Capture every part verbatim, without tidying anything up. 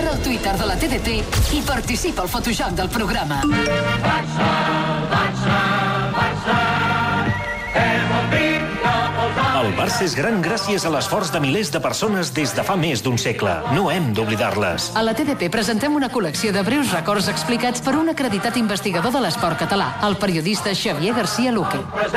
Entra al Twitter de la T D P i participa al fotojoc del programa. Barça, Barça, Barça, hem obrit cap als altres. El Barça és gran gràcies a l'esforç de milers de persones des de fa més d'un segle. No hem d'oblidar-les. A la T D P presentem una col·lecció de breus records explicats per un acreditat investigador de l'esport català, el periodista Xavier García Luque.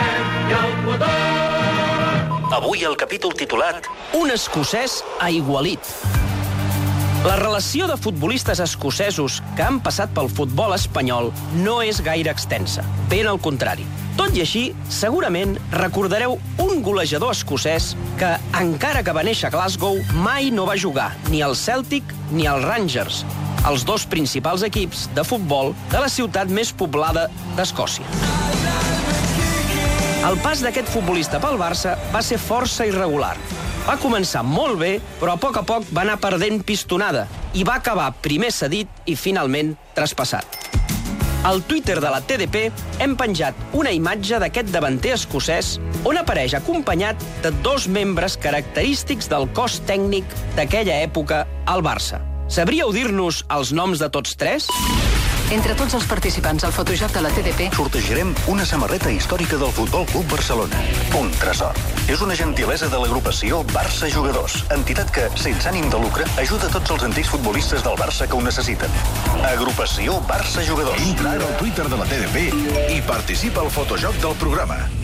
Avui el capítol titulat Un escocès aigualit. La relació de futbolistes escocesos que han passat pel futbol espanyol no és gaire extensa. Ben al contrari. Tot i així, segurament recordareu un golejador escocès que, encara que va néixer a Glasgow, mai no va jugar ni al Celtic ni al Rangers, els dos principals equips de futbol de la ciutat més poblada d'Escòcia. El pas d'aquest futbolista pel Barça va ser força irregular. Va començar molt bé, però a poc a poc va anar perdent pistonada i va acabar primer cedit i finalment traspassat. Al Twitter de la T D P hem penjat una imatge d'aquest davanter escocès on apareix acompanyat de dos membres característics del cos tècnic d'aquella època al Barça. Sabríeu dir-nos els noms de tots tres? Entre tots els participants al fotojoc de la T D P sortejarem una samarreta històrica del Futbol Club Barcelona. Un tresor. És una gentilesa de l'agrupació Barça Jugadors, entitat que, sense ànim de lucre, ajuda tots els antics futbolistes del Barça que ho necessiten. Agrupació Barça Jugadors. Entra ara al Twitter de la T D P i participa al fotojoc del programa.